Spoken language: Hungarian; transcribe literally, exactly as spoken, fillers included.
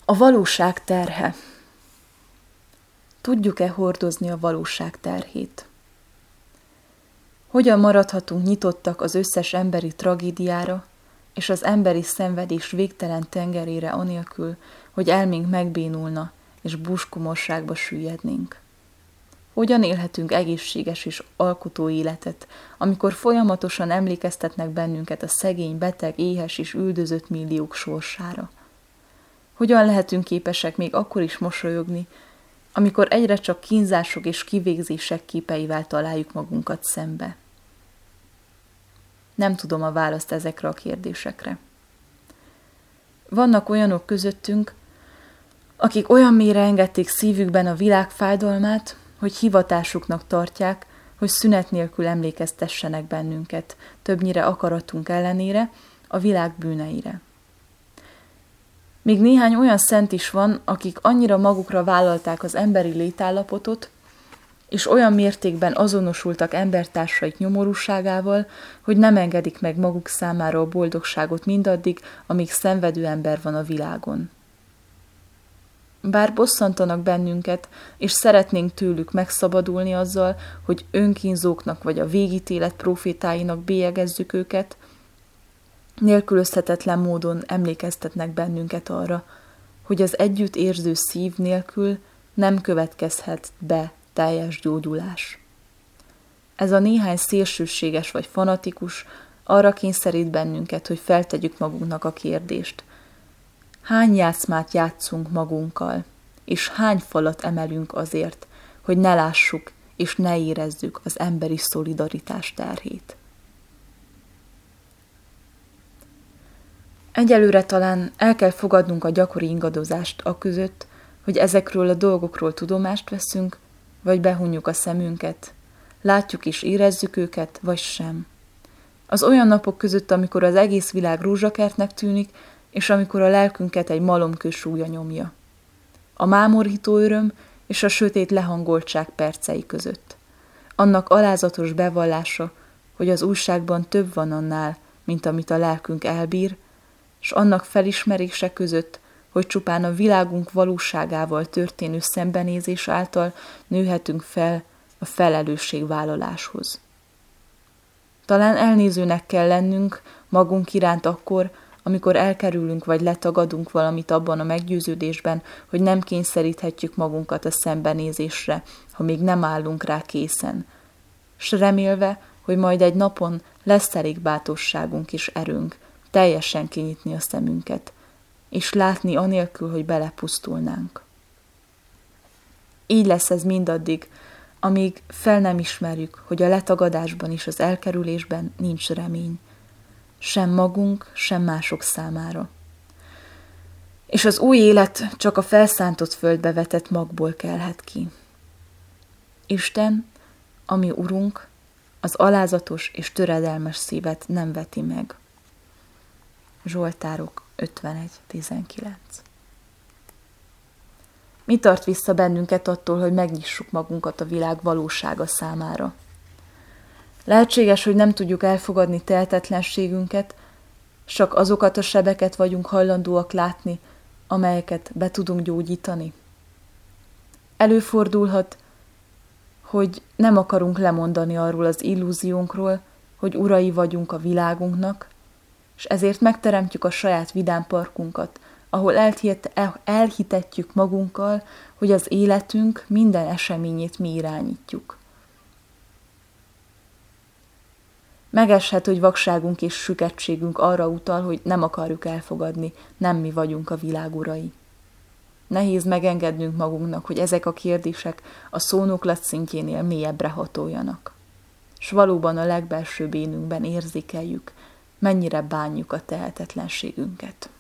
A valóság terhe. Tudjuk-e hordozni a valóság terhét? Hogyan maradhatunk nyitottak az összes emberi tragédiára és az emberi szenvedés végtelen tengerére anélkül, hogy elménk megbénulna és búskomorságba süllyednénk? Hogyan élhetünk egészséges és alkotó életet, amikor folyamatosan emlékeztetnek bennünket a szegény, beteg, éhes és üldözött milliók sorsára? Hogyan lehetünk képesek még akkor is mosolyogni, amikor egyre csak kínzások és kivégzések képeivel találjuk magunkat szembe? Nem tudom a választ ezekre a kérdésekre. Vannak olyanok közöttünk, akik olyan mélyre engedték szívükben a világ fájdalmát, hogy hivatásuknak tartják, hogy szünet nélkül emlékeztessenek bennünket, többnyire akaratunk ellenére, a világ bűneire. Még néhány olyan szent is van, akik annyira magukra vállalták az emberi létállapotot, és olyan mértékben azonosultak embertársaik nyomorúságával, hogy nem engedik meg maguk számára a boldogságot mindaddig, amíg szenvedő ember van a világon. Bár bosszantanak bennünket, és szeretnénk tőlük megszabadulni azzal, hogy önkínzóknak vagy a végítélet profétáinak bélyegezzük őket, nélkülözhetetlen módon emlékeztetnek bennünket arra, hogy az együtt érző szív nélkül nem következhet be teljes gyógyulás. Ez a néhány szélsőséges vagy fanatikus arra kényszerít bennünket, hogy feltegyük magunknak a kérdést: hány játszmát játszunk magunkkal, és hány falat emelünk azért, hogy ne lássuk és ne érezzük az emberi szolidaritás terhét? Egyelőre talán el kell fogadnunk a gyakori ingadozást aközött, hogy ezekről a dolgokról tudomást veszünk, vagy behunjuk a szemünket, látjuk és érezzük őket, vagy sem. Az olyan napok között, amikor az egész világ rózsakertnek tűnik, és amikor a lelkünket egy malomkő súlya nyomja. A mámorító öröm és a sötét lehangoltság percei között. Annak alázatos bevallása, hogy az újságban több van annál, mint amit a lelkünk elbír, s annak felismerése között, hogy csupán a világunk valóságával történő szembenézés által nőhetünk fel a felelősségvállaláshoz. Talán elnézőnek kell lennünk magunk iránt akkor, amikor elkerülünk vagy letagadunk valamit abban a meggyőződésben, hogy nem kényszeríthetjük magunkat a szembenézésre, ha még nem állunk rá készen, s remélve, hogy majd egy napon lesz elég bátorságunk és erőnk teljesen kinyitni a szemünket, és látni anélkül, hogy belepusztulnánk. Így lesz ez mindaddig, amíg fel nem ismerjük, hogy a letagadásban és az elkerülésben nincs remény, sem magunk, sem mások számára. És az új élet csak a felszántott földbe vetett magból kelhet ki. Isten, ami Urunk, az alázatos és töredelmes szívet nem veti meg. Zsoltárok ötvenegy tizenkilenc. Mi tart vissza bennünket attól, hogy megnyissuk magunkat a világ valósága számára? Lehetséges, hogy nem tudjuk elfogadni tehetetlenségünket, csak azokat a sebeket vagyunk hajlandóak látni, amelyeket be tudunk gyógyítani. Előfordulhat, hogy nem akarunk lemondani arról az illúziónkról, hogy urai vagyunk a világunknak, és ezért megteremtjük a saját vidám parkunkat, ahol elhitetjük magunkkal, hogy az életünk minden eseményét mi irányítjuk. Megeshet, hogy vakságunk és süketségünk arra utal, hogy nem akarjuk elfogadni, nem mi vagyunk a világ urai. Nehéz megengednünk magunknak, hogy ezek a kérdések a szónoklat szintjénél mélyebbre hatoljanak. S valóban a legbelsőbb énünkben érzékeljük, mennyire bánjuk a tehetetlenségünket.